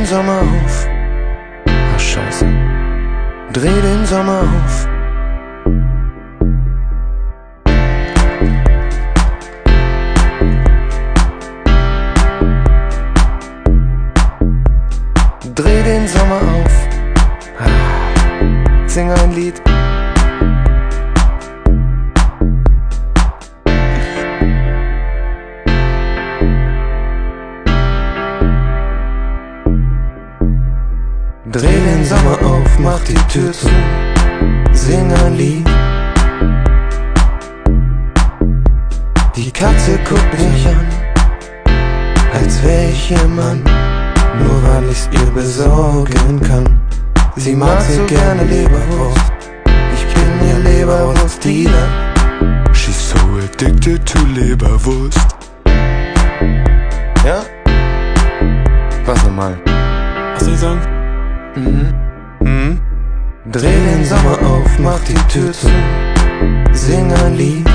Sommer auf. Ah, scheiße. Dreh den Sommer auf. Dreh den Sommer auf. Sing ein Lied. Dreh den Sommer auf, mach die Tür zu, sing ein Lied. Die Katze guckt mich an, als wär ich ihr Mann, nur weil ich's ihr besorgen kann. Sie mag so gerne Leberwurst, ich bin ihr Leberwurst-Dealer. She's so addicted to Leberwurst. Ja? Was nochmal? Was soll ich sagen? Dreh den Sommer auf, mach die Tür zu, sing ein Lied.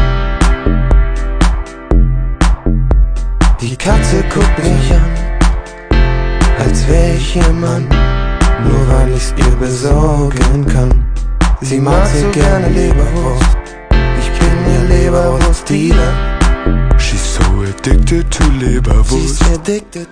Die Katze guckt mich an, als wär ich ihr Mann, nur weil ich's ihr besorgen kann. Sie mag so gerne Leberwurst, ich bin ihr Leberwurst-Dealer. She's so addicted to Leberwurst. She's addicted.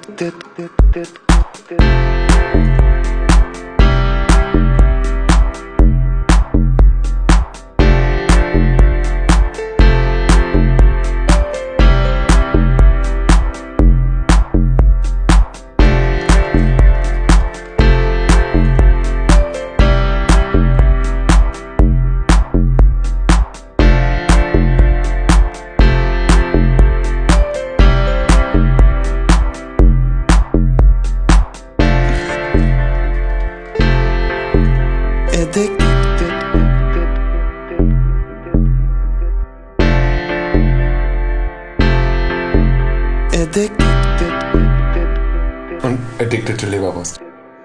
Und addicted to Leberwurst.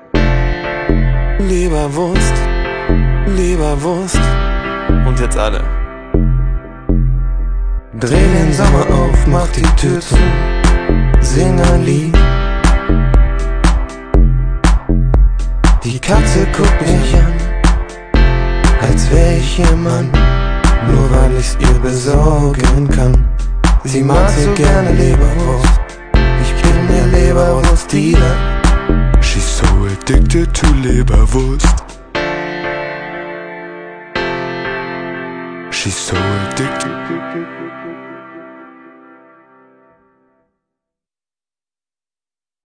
Leberwurst, Leberwurst. Und jetzt alle. Dreh den Sommer auf, mach die Tür zu, sing ein Lied. Die Katze guckt mich an, als wär ich ihr Mann, nur weil ich's ihr besorgen kann. Sie mag so gerne Leberwurst, ich bin ihr Leberwurst-Dealer. She's so addicted to Leberwurst. She's so addicted.